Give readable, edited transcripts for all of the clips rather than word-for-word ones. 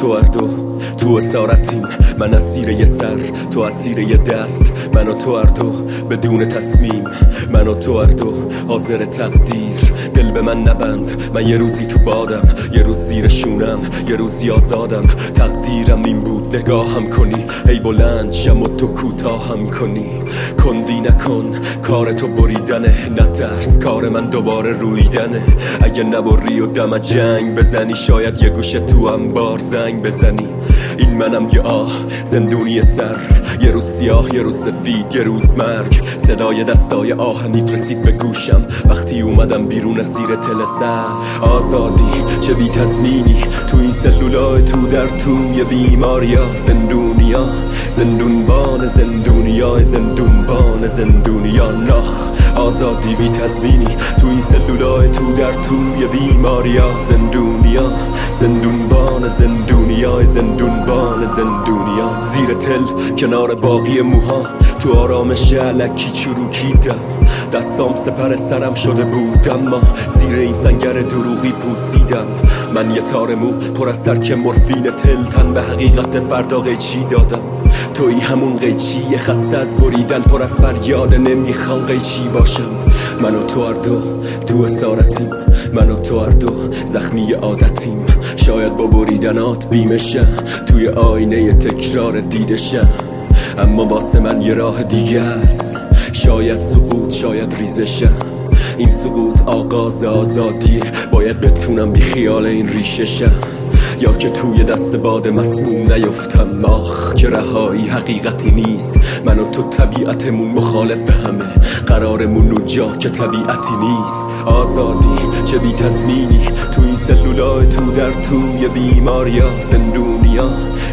تو هر دو تو اسارتیم، من اسیر یه سر تو اسیر یه دست، من و تو هر دو بدون تصمیم، من و تو هر دو حاضر تقدیر. دل به من نبند، من یه روزی تو بادم، یه روز زیر شونم، یه روزی آزادم. تقدیرم این بود نگاهم کنی، ای بلند شم و تو کوتاهم کنی. کندی نکن، کار تو بریدنه، نترس کار من دوباره رویدنه. اگه نبری و دم جنگ بزنی، شاید یه گوشه تو انبار زنگ بزنی. این منم یه زندونی سر، یه روز سیاه یه روز سفید، یه روز مرگ. صدای دستای آهنیت رسید به گوشم وقتی اومدم بیرون از زیر تلسر. آزادی چه بی تصمیمی تو این سلولای تو در توی بیماریا. زندونیا زندونبان زندونیا، زندونبان زندونیا نخ. آزادی بی تصمیمی تو این سلولای تو در توی بیماریا. زندونیا زندونبان زندونیا، زندونبان زندونیا. زیر تل کنار باقی موها تو آرامش الکی چروکیدم. دستام سپر سرم شده بود، اما زیر این سنگر دروغی پوسیدم. من یه تار مو پر از ترک مورفین تل، تن به حقیقت فردا قیچی دادم. توی همون قیچی خسته از بریدن، پر از فریاد نمیخوام قیچی باشم. من و تو هر دو تو اسارتیم، من و تو هر دو زخمی عادتیم. شاید با بریدنات بیمشه، توی آینه تکرار دیدشه. اما واسه من یه راه دیگه است، شاید سقوط شاید ریزشه. این سقوط آغاز آزادیه، باید بتونم بی خیال این ریششه. یا که توی دست باد مسموم نیفتم، آخ که رهایی حقیقتی نیست. من و تو طبیعتمون مخالف همه، قرارمون اونجا که طبیعتی نیست. آزادی چه بی تصمیمی تو این سلولای تو در توی بیماریا. زندونیا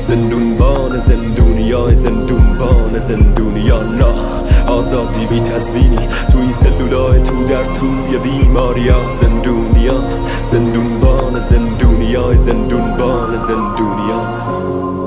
زندونبان زندونیا، زندونبان زندونیا نخ. آزادی بی تصمیمی تو این سلولای تو در توی بیماریا. زندونیا زندونبان زندونیا، زندونبان زندونیا.